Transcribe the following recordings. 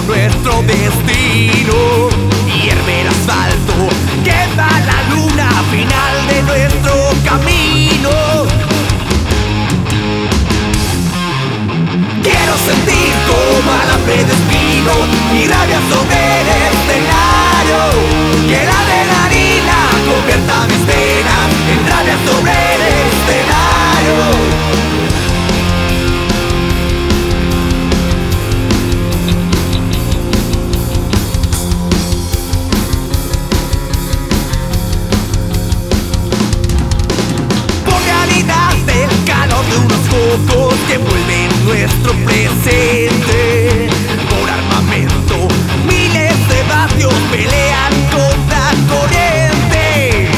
nuestro destino. Hierve el asfalto, quema la luna, final de nuestro camino. Quiero sentir como alambre de espino irradia sobre el escenario. Que la adrenalina convierta mis venas en rabia sobre el escenario. Que envuelven nuestro presente. Por armamento, miles de vatios pelean contra corriente.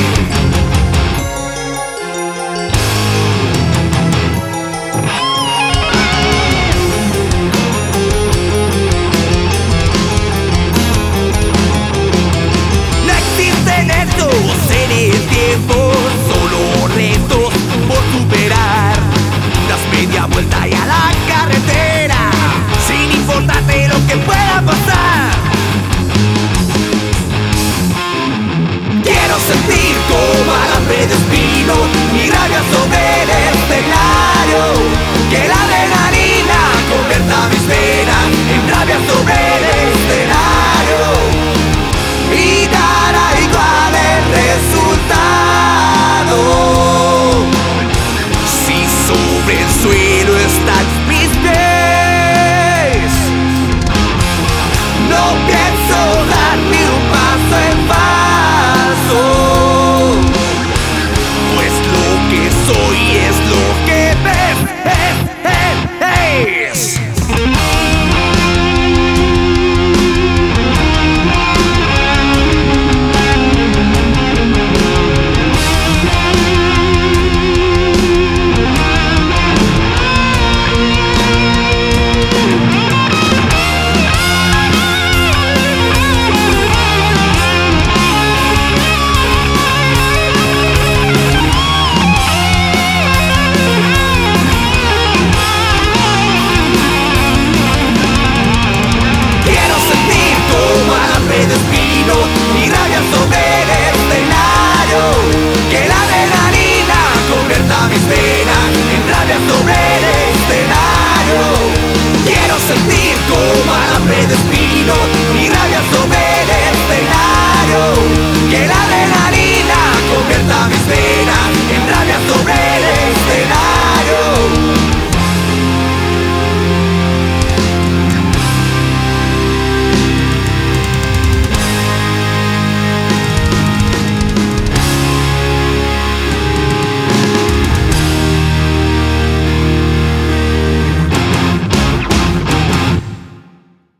No existen estos en el tiempo, solo retos por superar. Media vuelta y a la carretera, sin importarte lo que pueda pasar. Quiero sentir como alambre de espino